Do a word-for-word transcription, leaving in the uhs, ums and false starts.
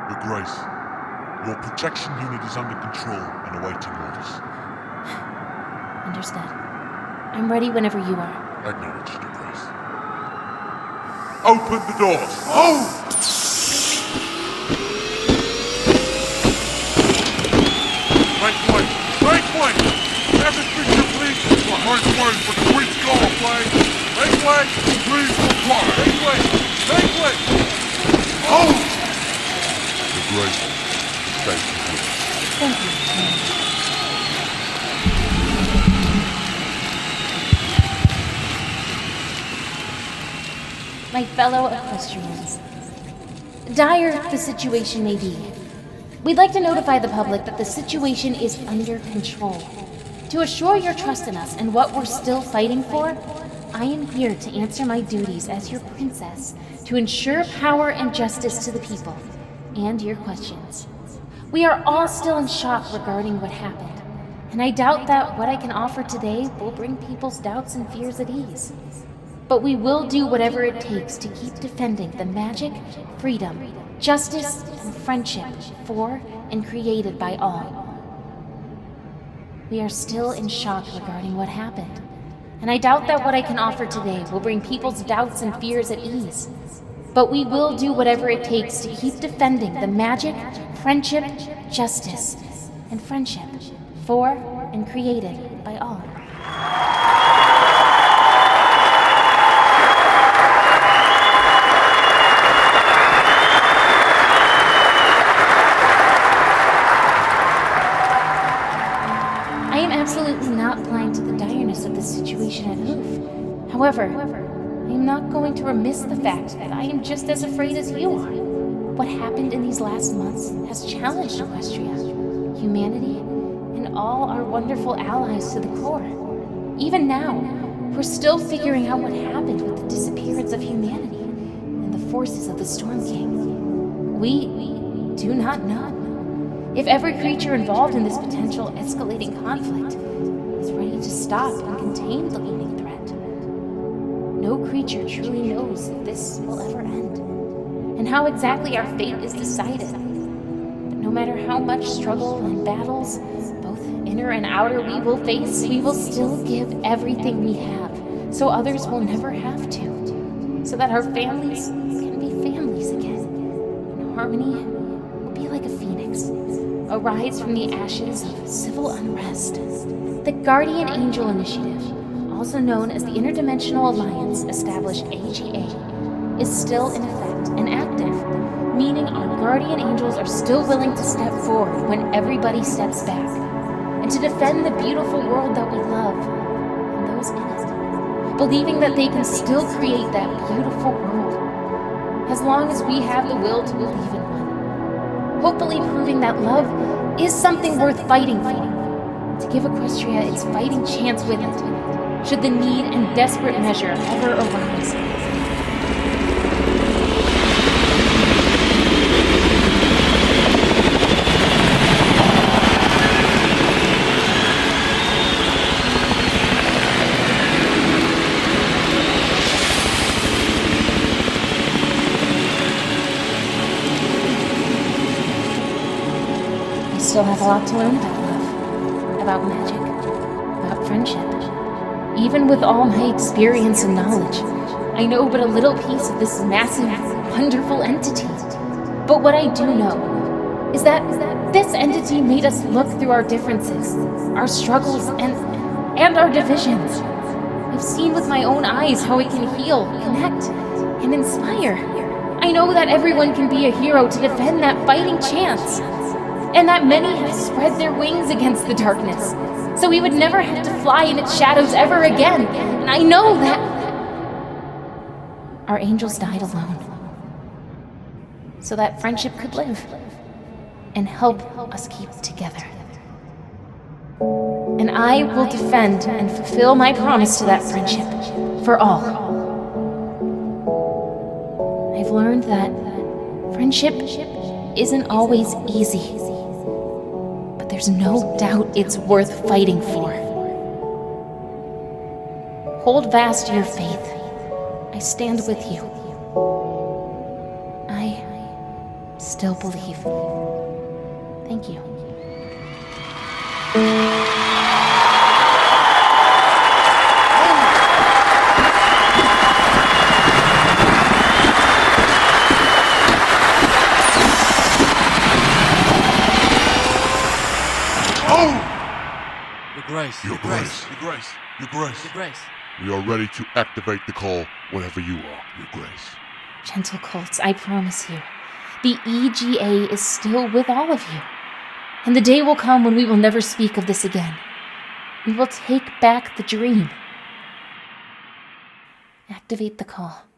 Your Grace, your protection unit is under control and awaiting orders. Understood. I'm ready whenever you are. Acknowledged, Your Grace. Open the doors! Oh! Make way! Make way! Every creature, please comply! Make way for the Queen's Guard, flag! Make way! Please comply! Make way! Make way! Oh! Your Grace, thank you. Thank you. My fellow equestrians, dire the situation may be, we'd like to notify the public that the situation is under control. To assure your trust in us and what we're still fighting for, I am here to answer my duties as your princess, to ensure power and justice to the people, and your questions. We are all still in shock regarding what happened, and I doubt that what I can offer today will bring people's doubts and fears at ease. But we will do whatever it takes to keep defending the magic, freedom, justice, and friendship for and created by all. We are still in shock regarding what happened, and I doubt that what I can offer today will bring people's doubts and fears at ease. But we will do whatever it takes to keep defending the magic, friendship, justice, and friendship for and created by all. I am absolutely not blind to the direness of the situation at Hoof. However, I am not going to remiss the fact that I am just as afraid as you are. What happened in these last months has challenged Equestria, humanity, and all our wonderful allies to the core. Even now, we're still figuring out what happened with the disappearance of humanity and the forces of the Storm King. We do not know if every creature involved in this potential escalating conflict is ready to stop and contain the looming threat. No creature truly knows if this will ever end, and how exactly our fate is decided. But no matter how much struggle and battles, both inner and outer, we will face, we will still give everything we have, so others will never have to, so that our families can be families again, and harmony will be like a phoenix, arise from the ashes of civil unrest. The Guardian Angel Initiative, also known as the Interdimensional Alliance, established A G A, is still in effect and active, meaning our guardian angels are still willing to step forward when everybody steps back, and to defend the beautiful world that we love, and those in it, believing that they can still create that beautiful world, as long as we have the will to believe in one. Hopefully proving that love is something worth fighting for, to give Equestria its fighting chance with it, should the need and desperate measure ever arise. I still have a lot to learn about love, about magic, about friendship. Even with all my experience and knowledge, I know but a little piece of this massive, wonderful entity. But what I do know is that this entity made us look through our differences, our struggles, and, and our divisions. I've seen with my own eyes how it can heal, connect, and inspire. I know that everyone can be a hero to defend that fighting chance, and that many have spread their wings against the darkness, so we would never have to fly in its shadows ever again. And I know that our angels died alone, so that friendship could live and help us keep together. And I will defend and fulfill my promise to that friendship for all. I've learned that friendship isn't always easy, but there's no doubt it's worth fighting for. Hold fast to your faith. I stand with you. I still believe. Thank you. Oh! Your Grace. Your Grace. Your Grace. Your Grace. Your Grace. We are ready to activate the call whenever you are, Your Grace. Gentle Colts, I promise you, the E G A is still with all of you. And the day will come when we will never speak of this again. We will take back the dream. Activate the call.